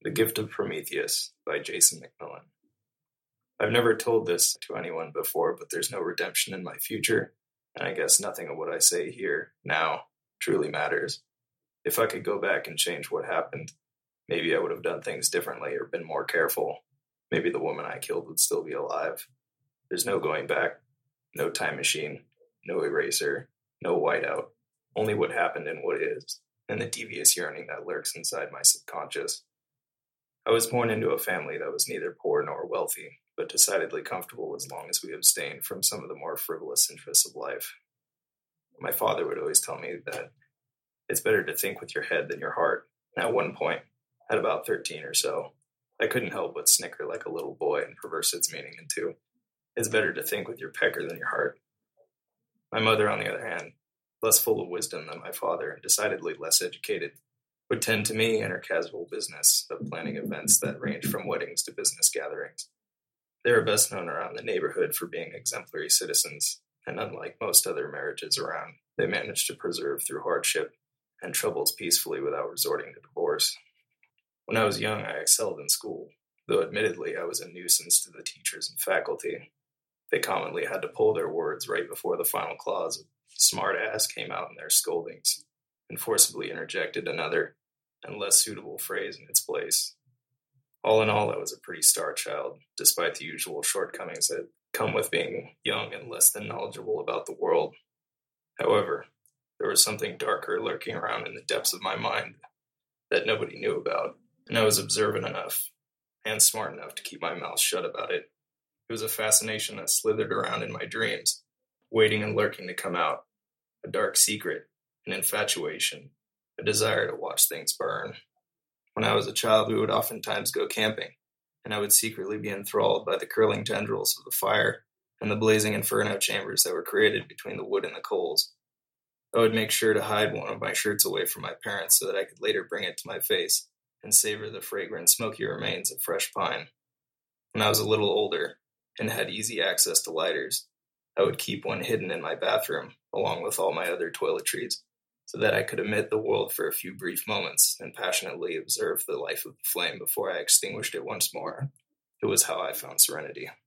The Gift of Prometheus by Jason McMillan. I've never told this to anyone before, but there's no redemption in my future, and I guess nothing of what I say here, now, truly matters. If I could go back and change what happened, maybe I would have done things differently or been more careful. Maybe the woman I killed would still be alive. There's no going back, no time machine, no eraser, no whiteout, only what happened and what is, and the devious yearning that lurks inside my subconscious. I was born into a family that was neither poor nor wealthy, but decidedly comfortable as long as we abstained from some of the more frivolous interests of life. My father would always tell me that it's better to think with your head than your heart. At one point, at about 13 or so, I couldn't help but snicker like a little boy and perverse its meaning into, it's better to think with your pecker than your heart. My mother, on the other hand, less full of wisdom than my father and decidedly less educated, would tend to me and her casual business of planning events that range from weddings to business gatherings. They are best known around the neighborhood for being exemplary citizens, and unlike most other marriages around, they managed to preserve through hardship and troubles peacefully without resorting to divorce. When I was young, I excelled in school, though admittedly I was a nuisance to the teachers and faculty. They commonly had to pull their words right before the final clause of smart ass came out in their scoldings, and forcibly interjected another and less suitable phrase in its place. All in all, I was a pretty star child, despite the usual shortcomings that come with being young and less than knowledgeable about the world. However, there was something darker lurking around in the depths of my mind that nobody knew about, and I was observant enough and smart enough to keep my mouth shut about it. It was a fascination that slithered around in my dreams, waiting and lurking to come out, a dark secret, an infatuation, a desire to watch things burn. When I was a child, we would oftentimes go camping, and I would secretly be enthralled by the curling tendrils of the fire and the blazing inferno chambers that were created between the wood and the coals. I would make sure to hide one of my shirts away from my parents so that I could later bring it to my face and savor the fragrant, smoky remains of fresh pine. When I was a little older and had easy access to lighters, I would keep one hidden in my bathroom, along with all my other toiletries, so that I could emit the world for a few brief moments and passionately observe the life of the flame before I extinguished it once more. It was how I found serenity.